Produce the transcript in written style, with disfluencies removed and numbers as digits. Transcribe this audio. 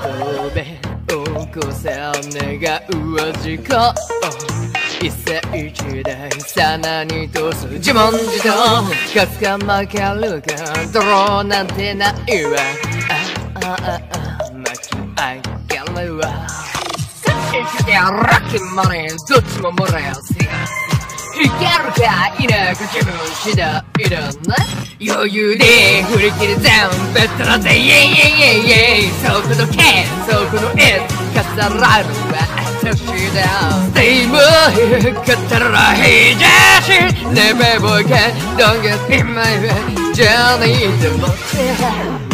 ごめん起こせ願うは事故一世一代さなにとす自問自答かつかまけるかドローなんてないわ間違いけるわ生きてラッキーマネーどっちももらえすいけるか否か自分次第だな余裕で振り切り全部ったらぜイエイイエイイエイイエイそこの K そこの S 飾られるは私だステイム語らへいじゃし Never forget Don't get in my way Journey to the